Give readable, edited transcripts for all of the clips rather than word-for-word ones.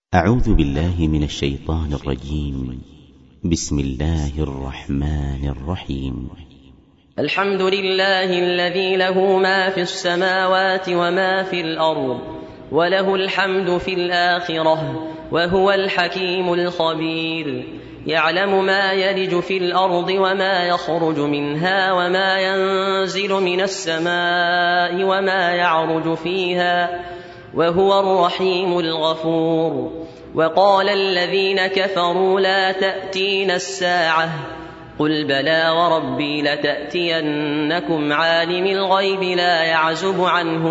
أعوذ بالله من الشيطان الرجيم. بسم الله الرحمن الرحيم. الحمد لله الذي له ما في السماوات وما في الأرض وله الحمد في الآخرة وهو الحكيم الخبير. يعلم ما يلج في الأرض وما يخرج منها وما ينزل من السماء وما يعرج فيها وهو الرحيم الغفور. وقال الذين كفروا لا تأتين الساعة قل بلى وربي لتأتينكم عالم الغيب لا يعزب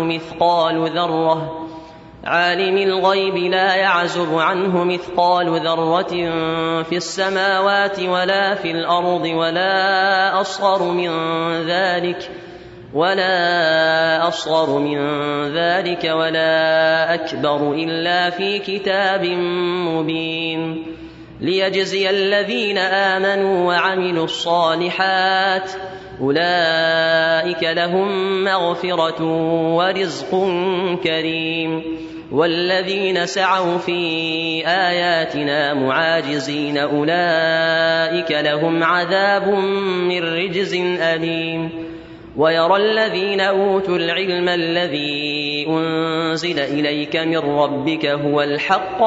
عنه مثقال ذرة في السماوات ولا في الأرض ولا أصغر من ذلك ولا أكبر إلا في كتاب مبين. ليجزي الذين آمنوا وعملوا الصالحات أولئك لهم مغفرة ورزق كريم. والذين سعوا في آياتنا معاجزين أولئك لهم عذاب من رجز أليم. ويرى الذين أوتوا العلم الذي أنزل إليك من ربك هو الحق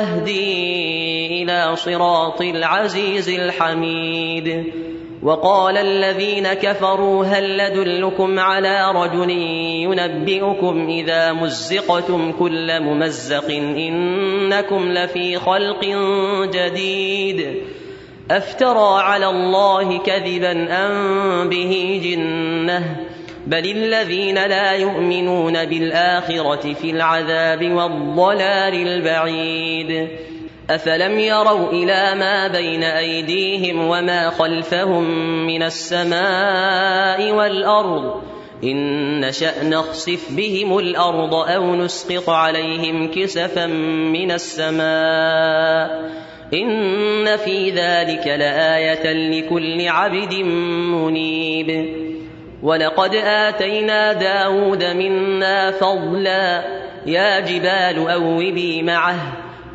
ويهدي إلى صراط العزيز الحميد. وقال الذين كفروا هل ندلكم على رجل ينبئكم إذا مزقتم كل ممزق إنكم لفي خلق جديد أفترى على الله كذبا أم به جنة بل الذين لا يؤمنون بالآخرة في العذاب والضلال البعيد. أفلم يروا إلى ما بين أيديهم وما خلفهم من السماء والأرض إن نشأ نخسف بهم الأرض أو نسقط عليهم كسفا من السماء إن في ذلك لآية لكل عبد منيب. ولقد آتينا داود منا فضلا يا جبال أوبي معه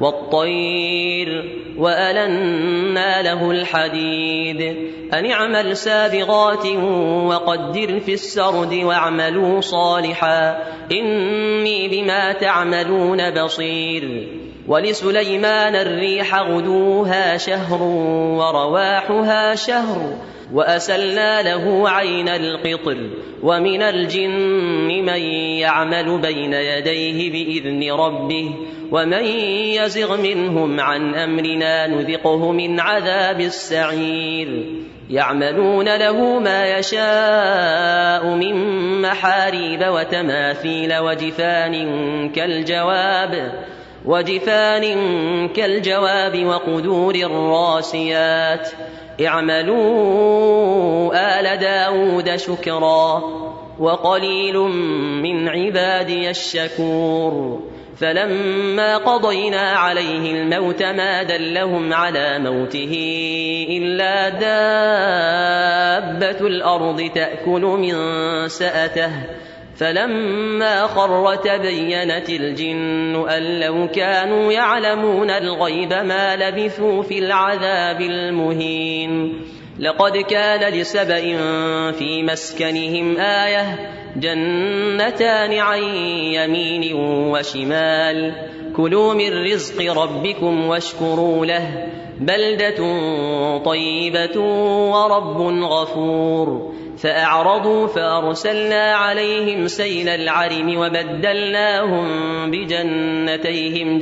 والطير وألنا له الحديد أن اعمل سابغات وقدر في السرد واعملوا صالحا إني بما تعملون بصير. ولسليمان الريح غدوها شهر ورواحها شهر وأسلنا له عين القطر ومن الجن من يعمل بين يديه بإذن ربه ومن يزغ منهم عن أمرنا نذقه من عذاب السعير. يعملون له ما يشاء من محاريب وتماثيل وجفان كالجواب وقدور الراسيات اعملوا آل داود شكرا وقليل من عبادي الشكور. فلما قضينا عليه الموت ما دلهم على موته إلا دابة الأرض تأكل من سأته فلما خر تبينت الجن أن لو كانوا يعلمون الغيب ما لبثوا في العذاب المهين. لقد كان لسبإ في مسكنهم آية جنتان عن يمين وشمال كلوا من رزق ربكم واشكروا له بلدة طيبة ورب غفور. فأعرضوا فأرسلنا عليهم سيل العرم وبدلناهم بجنتين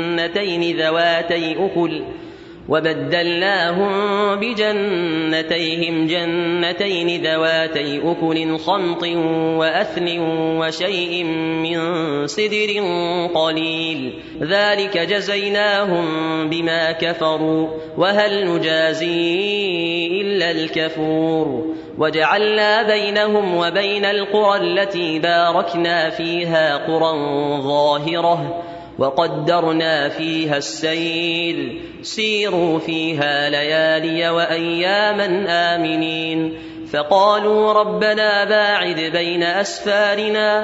ذواتي أكل خمط وأثل وشيء من سدر قليل ذلك جزيناهم بما كفروا وهل نجازي إلا الكفور. وجعلنا بينهم وبين القرى التي باركنا فيها قرى ظاهرة وقدرنا فيها السير سيروا فيها ليالي وأياما آمنين فقالوا ربنا باعد بين أسفارنا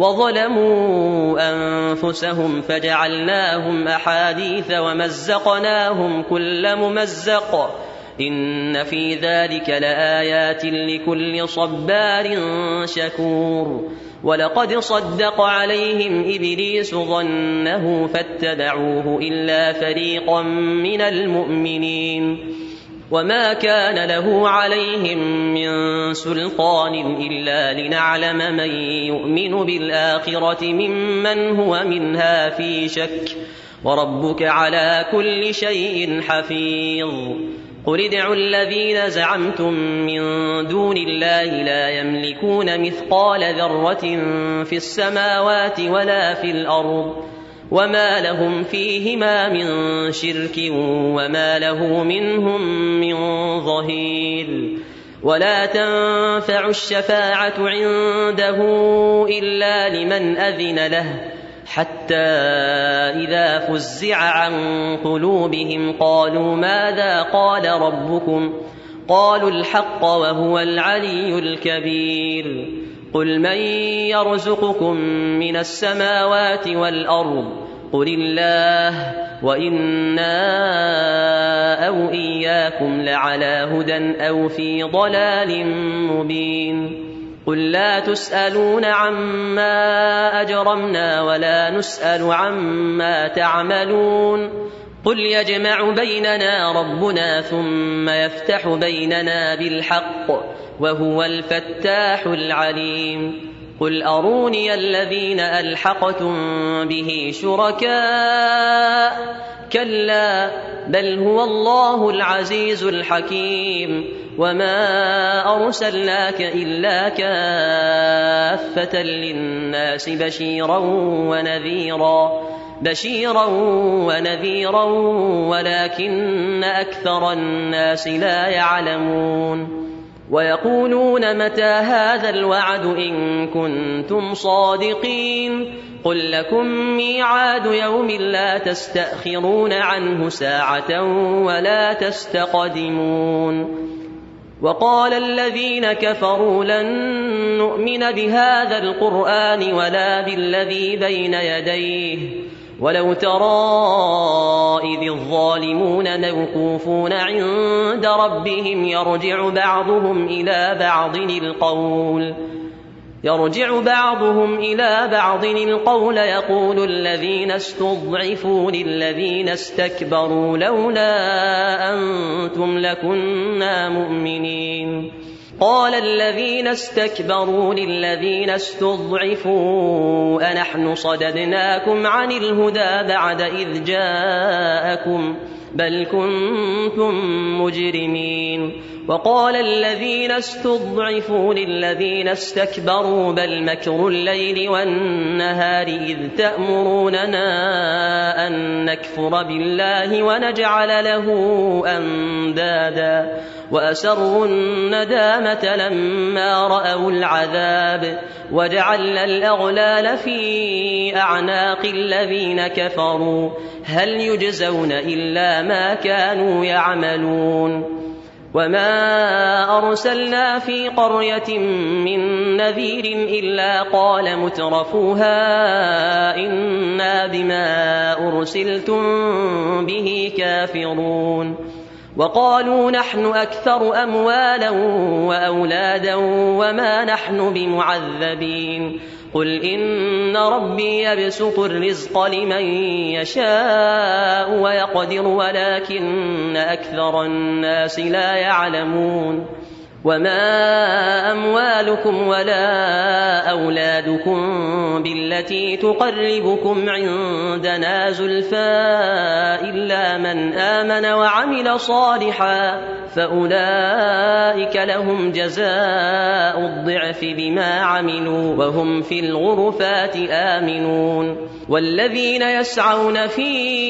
وظلموا أنفسهم فجعلناهم أحاديث ومزقناهم كل ممزق إن في ذلك لآيات لكل صبار شكور ولقد صدق عليهم إبليس ظنه فاتبعوه إلا فريقا من المؤمنين وما كان له عليهم من سلطان إلا لنعلم من يؤمن بالآخرة ممن هو منها في شك وربك على كل شيء حفيظ قل ادعوا الذين زعمتم من دون الله لا يملكون مثقال ذرة في السماوات ولا في الأرض وما لهم فيهما من شرك وما له منهم من ظهير ولا تنفع الشفاعة عنده إلا لمن أذن له حتى إذا فزع عن قلوبهم قالوا ماذا قال ربكم قالوا الحق وهو العلي الكبير قل من يرزقكم من السماوات والأرض قل الله وإنا أو إياكم لعلى هدى أو في ضلال مبين قل لا تسألون عما أجرمنا ولا نسأل عما تعملون قل يجمع بيننا ربنا ثم يفتح بيننا بالحق وهو الفتاح العليم قل أروني الذين ألحقتم به شركاء كلا بل هو الله العزيز الحكيم وما أرسلناك إلا كافة للناس بشيرا ونذيرا ولكن أكثر الناس لا يعلمون ويقولون متى هذا الوعد إن كنتم صادقين قل لكم ميعاد يوم لا تستأخرون عنه ساعة ولا تستقدمون وقال الذين كفروا لن نؤمن بهذا القرآن ولا بالذي بين يديه ولو ترى إذ الظالمون موقوفون عند ربهم يرجع بعضهم إلى بعض القول يقول الذين استضعفوا للذين استكبروا لولا أنتم لكنا مؤمنين قال الذين استكبروا للذين استضعفوا أنحن صددناكم عن الهدى بعد إذ جاءكم بل كنتم مجرمين وقال الذين استضعفوا للذين استكبروا بل مكر الليل والنهار إذ تأمروننا أن نكفر بالله ونجعل له أندادا وأسروا الندامة لما رأوا العذاب وجعلنا الأغلال في أعناق الذين كفروا هل يجزون إلا ما كانوا يعملون وما أرسلنا في قرية من نذير إلا قال مترفوها إنا بما أرسلتم به كافرون وقالوا نحن أكثر أموالا وأولادا وما نحن بمعذبين قل إن ربي يبسط الرزق لمن يشاء ويقدر ولكن أكثر الناس لا يعلمون وما أموالكم ولا أولادكم بالتي تقربكم عندنا زلفى إلا من آمن وعمل صالحا فأولئك لهم جزاء الضعف بما عملوا وهم في الغرفات آمنون والذين يسعون في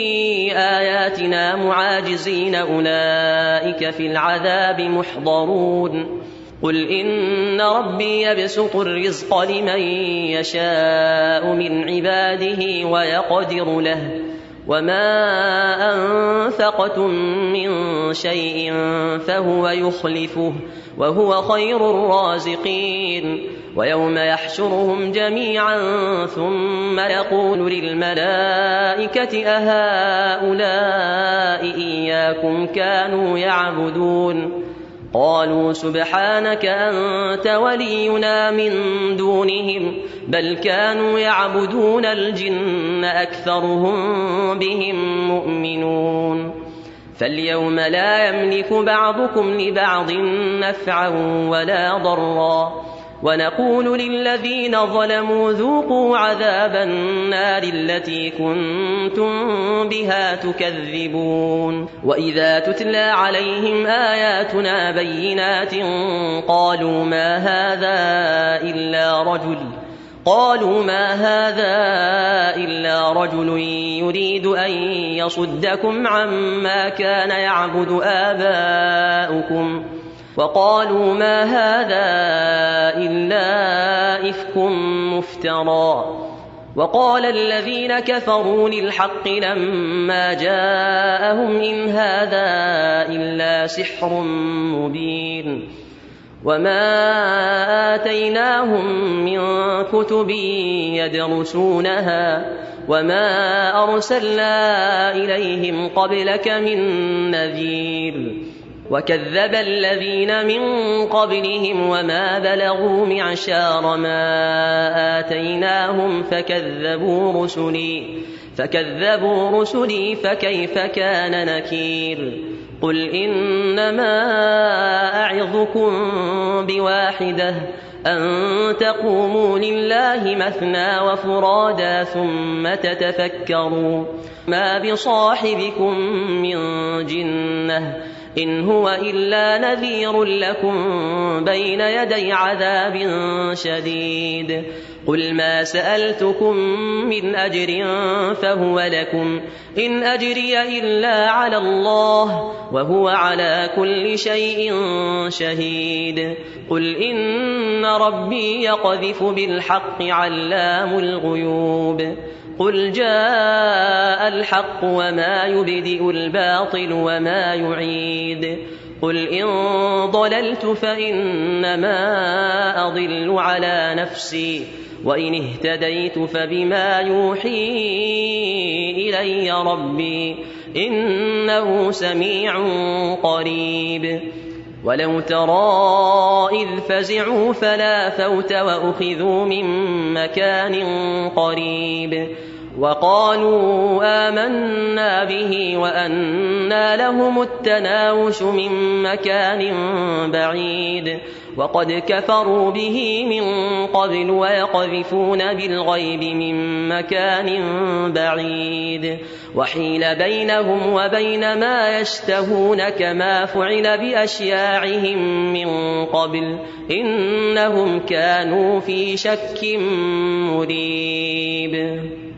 آياتنا معاجزين أولئك في العذاب محضرون قل إن ربي يبسط الرزق لمن يشاء من عباده ويقدر له وما أنفقتم من شيء فهو يخلفه وهو خير الرازقين ويوم يحشرهم جميعا ثم يقول للملائكة أهؤلاء إياكم كانوا يعبدون قالوا سبحانك أنت ولينا من دونهم بل كانوا يعبدون الجن أكثرهم بهم مؤمنون فاليوم لا يملك بعضكم لبعض نفعا ولا ضرا ونقول للذين ظلموا ذوقوا عذاب النار التي كنتم بها تكذبون وإذا تتلى عليهم آياتنا بينات قالوا ما هذا إلا رجل يريد أن يصدكم عما كان يعبد آباؤكم وقالوا ما هذا إلا إفك مفترى وقال الذين كفروا للحق لما جاءهم إن هذا إلا سحر مبين وما آتيناهم من كتب يدرسونها وما أرسلنا إليهم قبلك من نذير وكذب الذين من قبلهم وما بلغوا معشار ما آتيناهم فكذبوا رسلي فكيف كان نكير قل إنما أعظكم بواحدة أن تقوموا لله مثنى وفرادا ثم تتفكروا ما بصاحبكم من جنة إن هو إلا نذير لكم بين يدي عذاب شديد قل ما سألتكم من أجر فهو لكم إن أجري إلا على الله وهو على كل شيء شهيد قل إن ربي يقذف بالحق علام الغيوب قل جاء الحق وما يبدئ الباطل وما يعيد قل إن ضللت فإنما أضل على نفسي وإن اهتديت فبما يوحي إلي ربي إنه سميع قريب ولو ترى إذ فزعوا فلا فوت وأخذوا من مكان قريب وقالوا آمنا به وأنى لهم التناوش من مكان بعيد وقد كفروا به من قبل ويقذفون بالغيب من مكان بعيد وحيل بينهم وبين ما يشتهون كما فعل بأشياعهم من قبل إنهم كانوا في شك مريب.